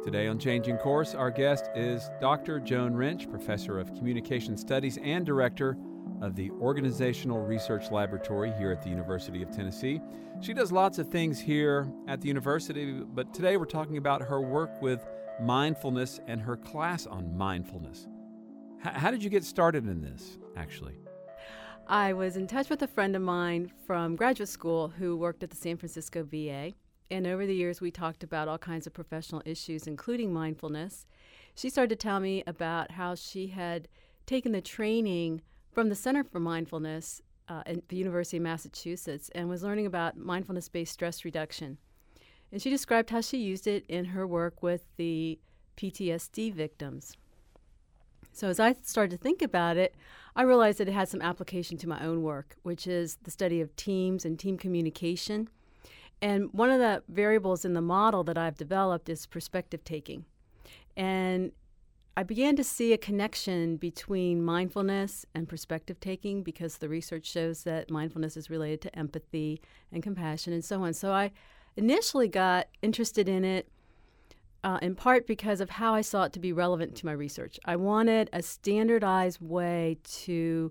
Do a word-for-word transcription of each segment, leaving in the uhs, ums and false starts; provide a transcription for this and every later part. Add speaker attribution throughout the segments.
Speaker 1: Today on Changing Course, our guest is Doctor Joan Rench, Professor of Communication Studies and Director of the Organizational Research Laboratory here at the University of Tennessee. She does lots of things here at the university, but today we're talking about her work with mindfulness and her class on mindfulness. H- how did you get started in this, actually?
Speaker 2: I was in touch with a friend of mine from graduate school who worked at the San Francisco V A. And over the years, we talked about all kinds of professional issues, including mindfulness. She started to tell me about how she had taken the training from the Center for Mindfulness uh, at the University of Massachusetts and was learning about mindfulness-based stress reduction. And she described how she used it in her work with the P T S D victims. So as I started to think about it, I realized that it had some application to my own work, which is the study of teams and team communication. And one of the variables in the model that I've developed is perspective taking. And I began to see a connection between mindfulness and perspective taking because the research shows that mindfulness is related to empathy and compassion and so on. So I initially got interested in it uh, in part because of how I saw it to be relevant to my research. I wanted a standardized way to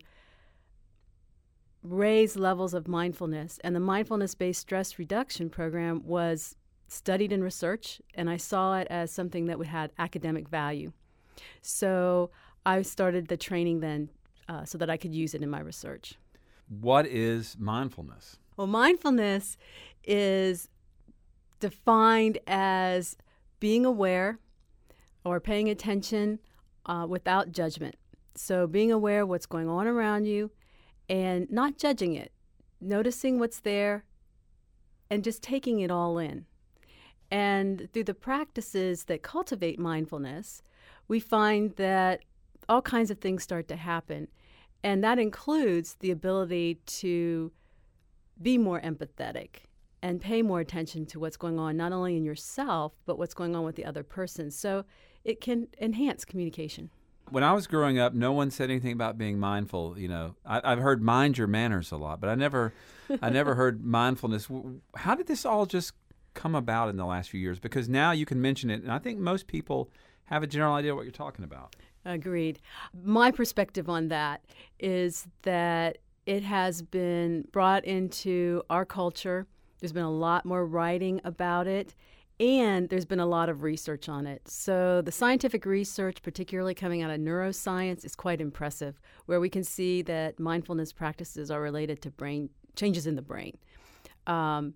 Speaker 2: raise levels of mindfulness, and the mindfulness-based stress reduction program was studied in research, and I saw it as something that would have academic value. So I started the training then uh, so that I could use it in my research.
Speaker 1: What is mindfulness?
Speaker 2: Well, mindfulness is defined as being aware or paying attention uh, without judgment. So being aware of what's going on around you and not judging it, noticing what's there and just taking it all in. And through the practices that cultivate mindfulness, we find that all kinds of things start to happen. And that includes the ability to be more empathetic and pay more attention to what's going on, not only in yourself, but what's going on with the other person. So it can enhance communication.
Speaker 1: When I was growing up, no one said anything about being mindful. You know, I, I've heard "mind your manners" a lot, but I never, I never heard mindfulness. How did this all just come about in the last few years? Because now you can mention it, and I think most people have a general idea what you're talking about.
Speaker 2: Agreed. My perspective on that is that it has been brought into our culture. There's been a lot more writing about it. And there's been a lot of research on it. So the scientific research, particularly coming out of neuroscience, is quite impressive, where we can see that mindfulness practices are related to brain changes in the brain. Um,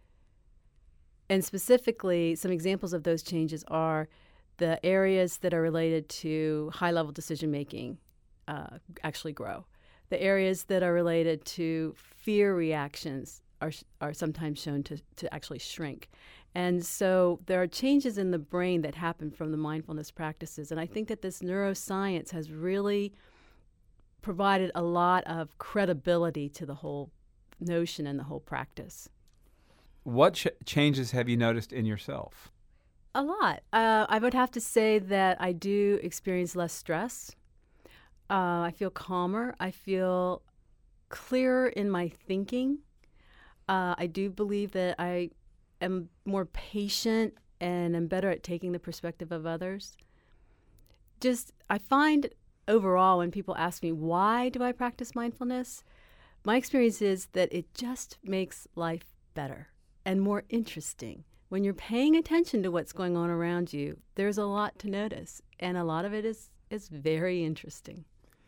Speaker 2: and specifically, some examples of those changes are the areas that are related to high-level decision-making uh, actually grow. The areas that are related to fear reactions are are sometimes shown to, to actually shrink. And so there are changes in the brain that happen from the mindfulness practices. And I think that this neuroscience has really provided a lot of credibility to the whole notion and the whole practice.
Speaker 1: What ch- changes have you noticed in yourself?
Speaker 2: A lot. Uh, I would have to say that I do experience less stress. Uh, I feel calmer. I feel clearer in my thinking. Uh, I do believe that I am more patient and am better at taking the perspective of others. Just, I find overall when people ask me, why do I practice mindfulness? My experience is that it just makes life better and more interesting. When you're paying attention to what's going on around you, there's a lot to notice, and a lot of it is, is very interesting.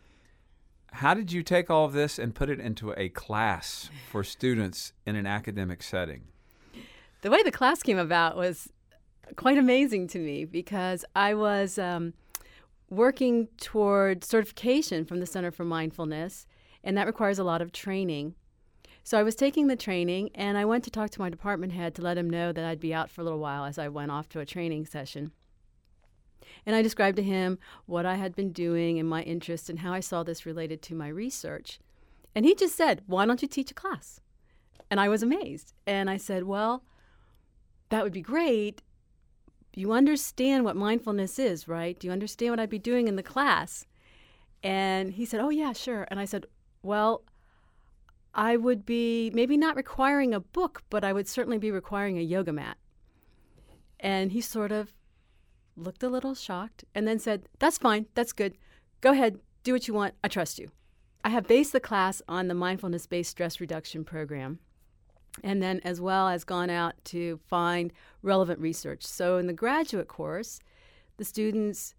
Speaker 1: How did you take all of this and put it into a class for students in an academic setting?
Speaker 2: The way the class came about was quite amazing to me because I was um, working toward certification from the Center for Mindfulness, and that requires a lot of training. So I was taking the training, and I went to talk to my department head to let him know that I'd be out for a little while as I went off to a training session. And I described to him what I had been doing and my interest and how I saw this related to my research. And he just said, why don't you teach a class? And I was amazed. And I said, well, that would be great. You understand what mindfulness is, right? Do you understand what I'd be doing in the class? And he said, oh, yeah, sure. And I said, well, I would be maybe not requiring a book, but I would certainly be requiring a yoga mat. And he sort of looked a little shocked, and then said, "That's fine, that's good. Go ahead, do what you want, I trust you." I have based the class on the mindfulness-based stress reduction program, and then as well as gone out to find relevant research. So in the graduate course, the students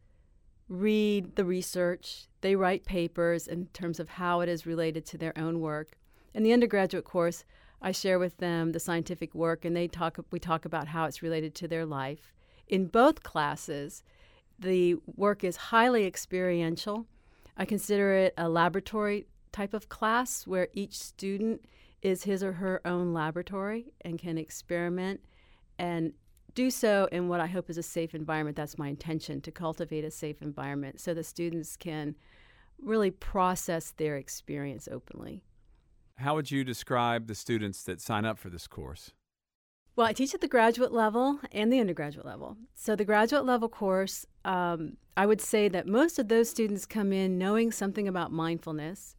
Speaker 2: read the research, they write papers in terms of how it is related to their own work. In the undergraduate course, I share with them the scientific work, and they talk. we talk about how it's related to their life. In both classes, the work is highly experiential. I consider it a laboratory type of class where each student is his or her own laboratory and can experiment and do so in what I hope is a safe environment. That's my intention, to cultivate a safe environment so the students can really process their experience openly.
Speaker 1: How would you describe the students that sign up for this course?
Speaker 2: Well, I teach at the graduate level and the undergraduate level. So the graduate level course, um, I would say that most of those students come in knowing something about mindfulness,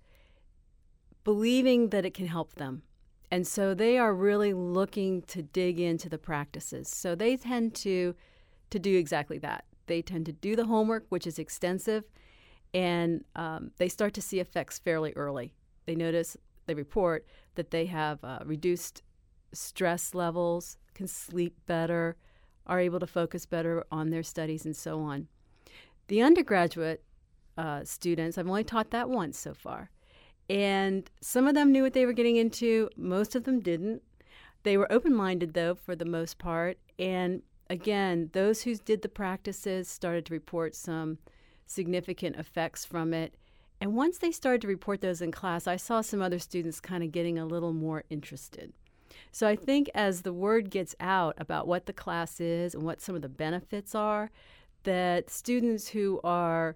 Speaker 2: believing that it can help them. And so they are really looking to dig into the practices. So they tend to, to do exactly that. They tend to do the homework, which is extensive, and um, they start to see effects fairly early. They notice, they report that they have uh, reduced stress levels, can sleep better, are able to focus better on their studies, and so on. The undergraduate uh, students, I've only taught that once so far. And some of them knew what they were getting into. Most of them didn't. They were open-minded, though, for the most part. And again, those who did the practices started to report some significant effects from it. And once they started to report those in class, I saw some other students kind of getting a little more interested. So I think as the word gets out about what the class is and what some of the benefits are, that students who are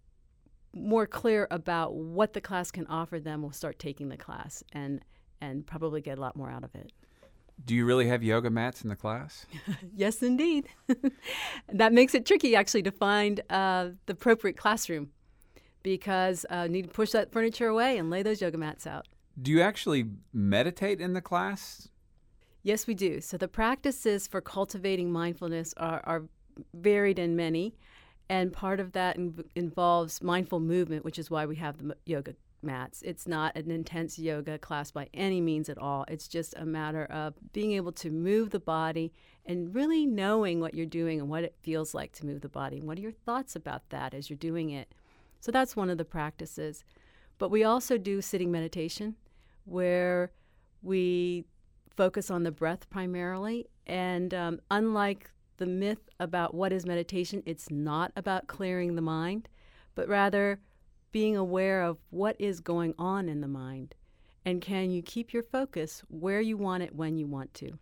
Speaker 2: more clear about what the class can offer them will start taking the class and and probably get a lot more out of it.
Speaker 1: Do you really have yoga mats in the class?
Speaker 2: Yes, indeed. That makes it tricky, actually, to find uh, the appropriate classroom because uh, you need to push that furniture away and lay those yoga mats out.
Speaker 1: Do you actually meditate in the class?
Speaker 2: Yes, we do. So the practices for cultivating mindfulness are, are varied and many. And part of that in- involves mindful movement, which is why we have the yoga mats. It's not an intense yoga class by any means at all. It's just a matter of being able to move the body and really knowing what you're doing and what it feels like to move the body. And what are your thoughts about that as you're doing it? So that's one of the practices. But we also do sitting meditation, where we focus on the breath primarily. And um, unlike the myth about what is meditation, it's not about clearing the mind, but rather being aware of what is going on in the mind. And can you keep your focus where you want it when you want to?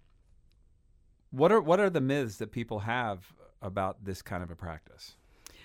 Speaker 1: What are what are the myths that people have about this kind of a practice?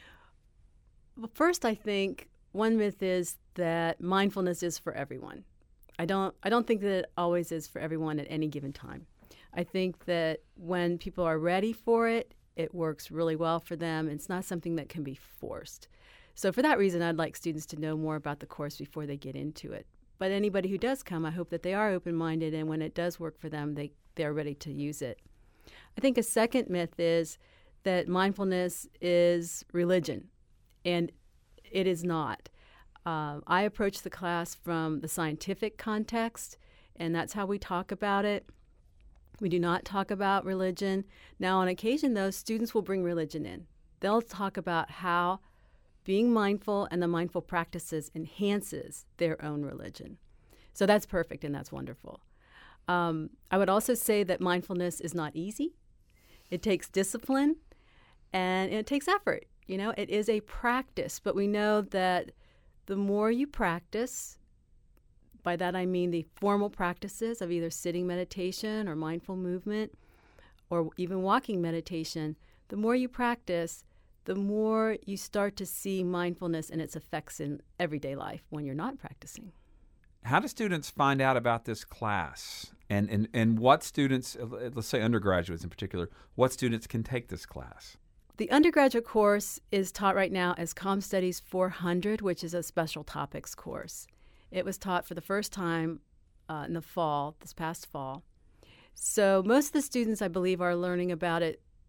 Speaker 2: Well, first, I think one myth is that mindfulness is for everyone. I don't I don't think that it always is for everyone at any given time. I think that when people are ready for it, it works really well for them. It's not something that can be forced. So for that reason, I'd like students to know more about the course before they get into it. But anybody who does come, I hope that they are open-minded, and when it does work for them, they, they're ready to use it. I think a second myth is that mindfulness is religion, and it is not. Uh, I approach the class from the scientific context, and that's how we talk about it. We do not talk about religion. Now, on occasion, though, students will bring religion in. They'll talk about how being mindful and the mindful practices enhances their own religion. So that's perfect, and that's wonderful. Um, I would also say that mindfulness is not easy. It takes discipline, and it takes effort. You know, it is a practice, but we know that the more you practice, by that I mean the formal practices of either sitting meditation or mindful movement or even walking meditation, the more you practice, the more you start to see mindfulness and its effects in everyday life when you're not practicing.
Speaker 1: How do students find out about this class? And, and, and what students, let's say undergraduates in particular, what students can take this class?
Speaker 2: The undergraduate course is taught right now as Comm Studies four hundred, which is a special topics course. It was taught for the first time uh, in the fall, this past fall. So most of the students, I believe, are learning about it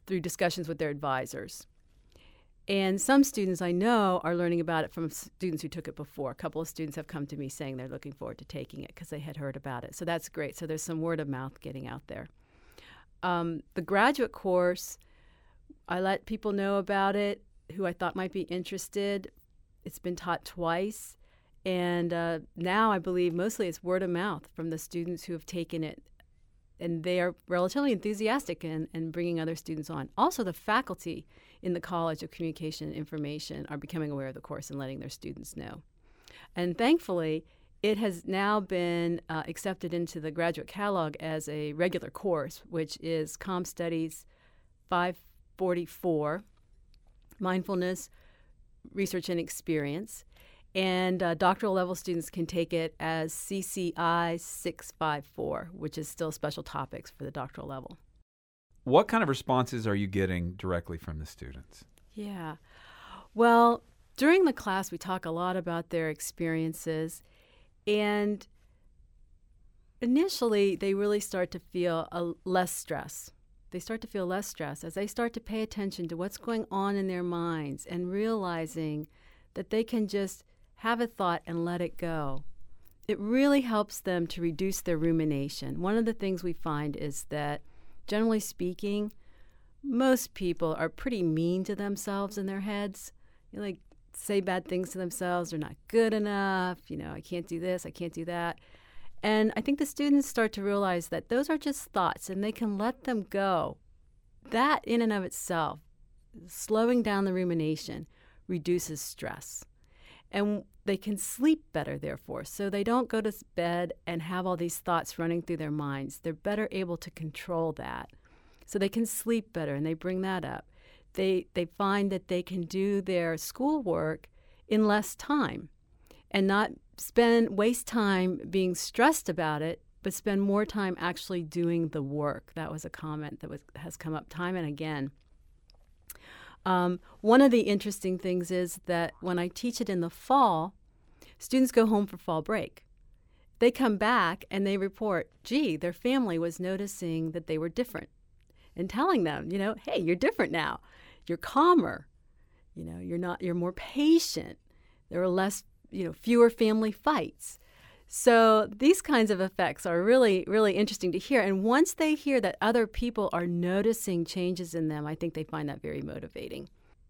Speaker 2: through discussions with their advisors. And some students I know are learning about it from students who took it before. A couple of students have come to me saying they're looking forward to taking it because they had heard about it. So that's great. So there's some word of mouth getting out there. Um, the graduate course, I let people know about it who I thought might be interested. It's been taught twice. And uh, now I believe mostly it's word of mouth from the students who have taken it. And they are relatively enthusiastic in, in bringing other students on. Also, the faculty in the College of Communication and Information are becoming aware of the course and letting their students know. And thankfully, it has now been uh, accepted into the graduate catalog as a regular course, which is Comm Studies five forty-four, Mindfulness, Research and Experience. And uh, doctoral level students can take it as C C I six fifty-four, which is still special topics for the doctoral level.
Speaker 1: What kind of responses are you getting directly from the students?
Speaker 2: Yeah. Well, during the class, we talk a lot about their experiences. And initially, they really start to feel a less stress. They start to feel less stress as they start to pay attention to what's going on in their minds and realizing that they can just have a thought and let it go. It really helps them to reduce their rumination. One of the things we find is that, generally speaking, most people are pretty mean to themselves in their heads. You know, like say bad things to themselves. They're not good enough. You know, I can't do this. I can't do that. And I think the students start to realize that those are just thoughts and they can let them go. That in and of itself, slowing down the rumination, reduces stress. And they can sleep better, therefore. So they don't go to bed and have all these thoughts running through their minds. They're better able to control that. So they can sleep better, and they bring that up. They they find that they can do their schoolwork in less time and not spend waste time being stressed about it, but spend more time actually doing the work. That was a comment that was, has come up time and again. Um, one of the interesting things is that when I teach it in the fall, students go home for fall break. They come back and they report, gee, their family was noticing that they were different and telling them, you know, hey, you're different now. You're calmer. You know, you're not, you're more patient. There are less, you know, fewer family fights. So these kinds of effects are really, really interesting to hear. And once they hear that other people are noticing changes in them, I think they find that very motivating.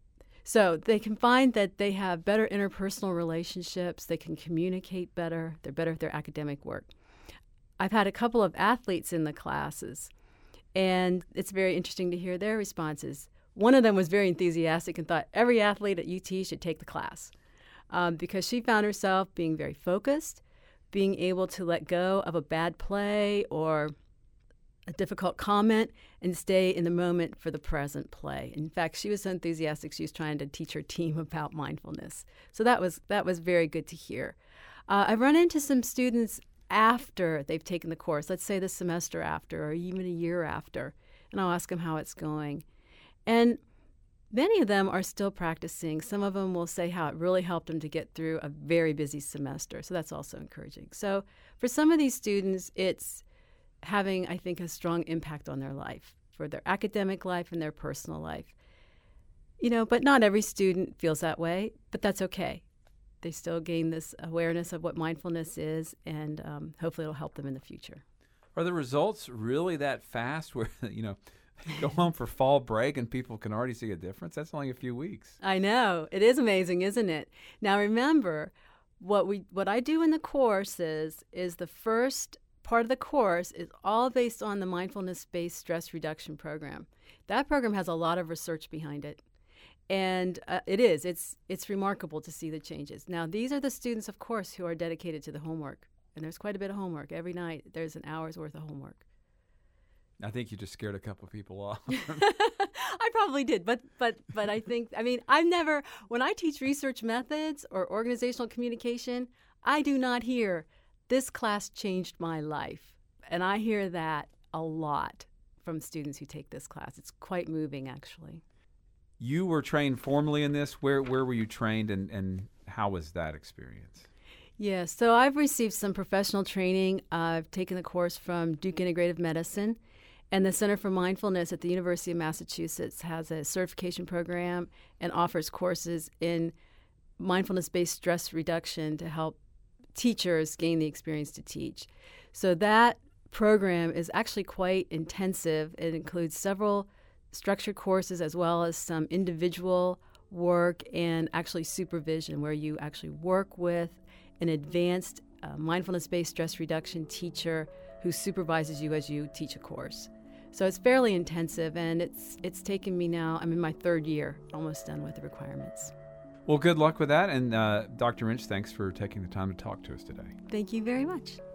Speaker 2: So they can find that they have better interpersonal relationships, they can communicate better, they're better at their academic work. I've had a couple of athletes in the classes, and it's very interesting to hear their responses. One of them was very enthusiastic and thought every athlete at U T should take the class um, because she found herself being very focused, being able to let go of a bad play or a difficult comment and stay in the moment for the present play. In fact, she was so enthusiastic, she was trying to teach her team about mindfulness. So that was that was very good to hear. Uh, I've run into some students after they've taken the course, let's say the semester after or even a year after, and I'll ask them how it's going. And many of them are still practicing. Some of them will say how it really helped them to get through a very busy semester. So that's also encouraging. So for some of these students, it's having, I think, a strong impact on their life, for their academic life and their personal life. You know, but not every student feels that way, but that's okay. They still gain this awareness of what mindfulness is, and um, hopefully it'll help them in the future.
Speaker 1: Are the results really that fast where, you know, go home for fall break and people can already see a difference? That's only a few weeks.
Speaker 2: I know. It is amazing, isn't it? Now remember, what we what I do in the course is, is the first part of the course is all based on the mindfulness-based stress reduction program. That program has a lot of research behind it. And uh, it is. It's it's remarkable to see the changes. Now, these are the students, of course, who are dedicated to the homework. And there's quite a bit of homework. Every night there's an hour's worth of homework.
Speaker 1: I think you just scared a couple of people off.
Speaker 2: I probably did, but but but I think, I mean, I've never, when I teach research methods or organizational communication, I do not hear, this class changed my life. And I hear that a lot from students who take this class. It's quite moving, actually.
Speaker 1: You were trained formally in this. Where where were you trained, and, and how was that experience?
Speaker 2: Yeah, so I've received some professional training. Uh, I've taken the course from Duke Integrative Medicine. And the Center for Mindfulness at the University of Massachusetts has a certification program and offers courses in mindfulness-based stress reduction to help teachers gain the experience to teach. So that program is actually quite intensive. It includes several structured courses as well as some individual work and actually supervision, where you actually work with an advanced uh, mindfulness-based stress reduction teacher who supervises you as you teach a course. So it's fairly intensive, and it's it's taken me now, I'm in my third year, almost done with the requirements.
Speaker 1: Well, good luck with that. And uh, Doctor Wrench, thanks for taking the time to talk to us today.
Speaker 2: Thank you very much.